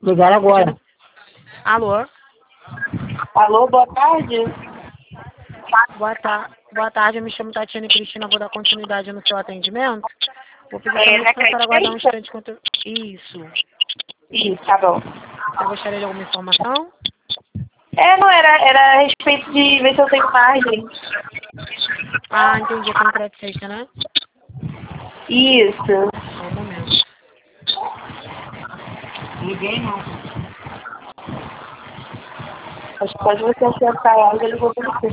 Ligaram agora. Alô? Alô, boa tarde. Boa tarde, eu me chamo Tatiana Cristina, vou dar continuidade no seu atendimento. Vou pedir É, somente na para a senhora aguardar um Credit? instante enquanto... Isso. Isso, tá bom. Você gostaria de alguma informação? Não, era a respeito de ver se eu tenho margem. Ah, entendi, é com crédito sexta, né? Isso. Só um momento. Liguei não. Acho que pode você acertar ela, ele vou pra você.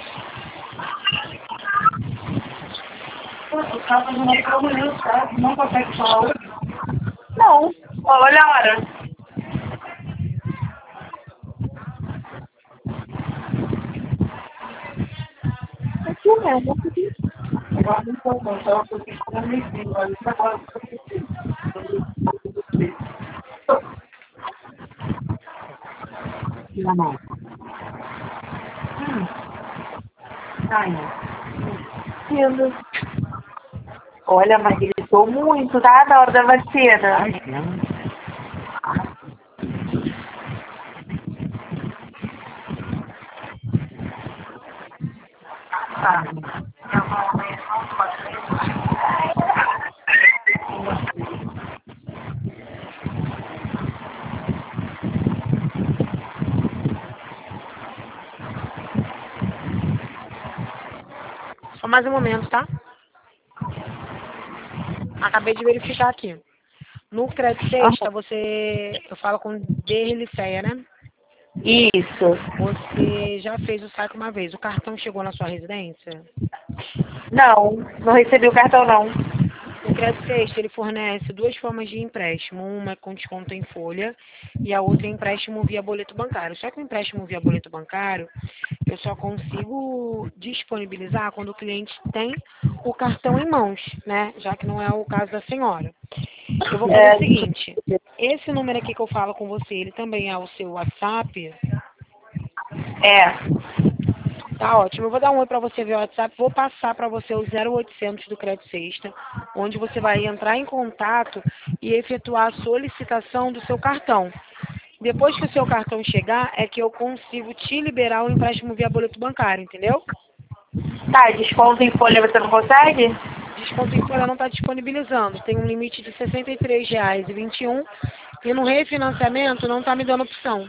O cara não é pra amanhã, tá? Não consegue falar hoje? Não. Olha a hora. Aqui mesmo. Agora não tô bom, só porque eu não me vi, olha, agora não, não. Ai, lindo. Olha, mas gritou muito, tá? Na hora da vacina. Ai, não. Só mais um momento, tá? Acabei de verificar aqui. No crédito sexta, eu falo com Derlicéia, né? Isso. Você já fez o saque uma vez. O cartão chegou na sua residência? Não, não recebi o cartão não. O crédito sexta, ele fornece duas formas de empréstimo. Uma é com desconto em folha e a outra é empréstimo via boleto bancário. Só que o empréstimo via boleto bancário, eu só consigo disponibilizar quando o cliente tem o cartão em mãos, né? Já que não é o caso da senhora. Eu vou fazer o seguinte. Esse número aqui que eu falo com você, ele também é o seu WhatsApp? É. Tá ótimo. Eu vou dar um oi para você via WhatsApp. Vou passar para você o 0800 do Crédito Sexta, onde você vai entrar em contato e efetuar a solicitação do seu cartão. Depois que o seu cartão chegar, é que eu consigo te liberar o empréstimo via boleto bancário, entendeu? Tá, desconto em folha você não consegue? Desconto em folha não está disponibilizando. Tem um limite de R$ 63,21 e no refinanciamento não está me dando opção.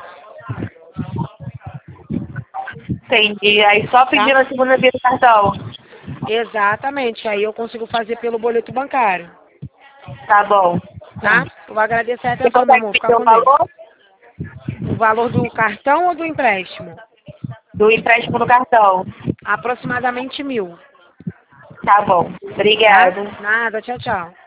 Entendi. Aí só pedindo a segunda via do cartão. Exatamente. Aí eu consigo fazer pelo boleto bancário. Tá bom. Tá? Eu vou agradecer a Você atenção, meu consegue amor. Fica pedir o com Deus. valor? O valor do cartão ou do empréstimo? Do empréstimo no cartão. Aproximadamente 1.000. Tá bom. Tá? Obrigada. Nada. Tchau, tchau.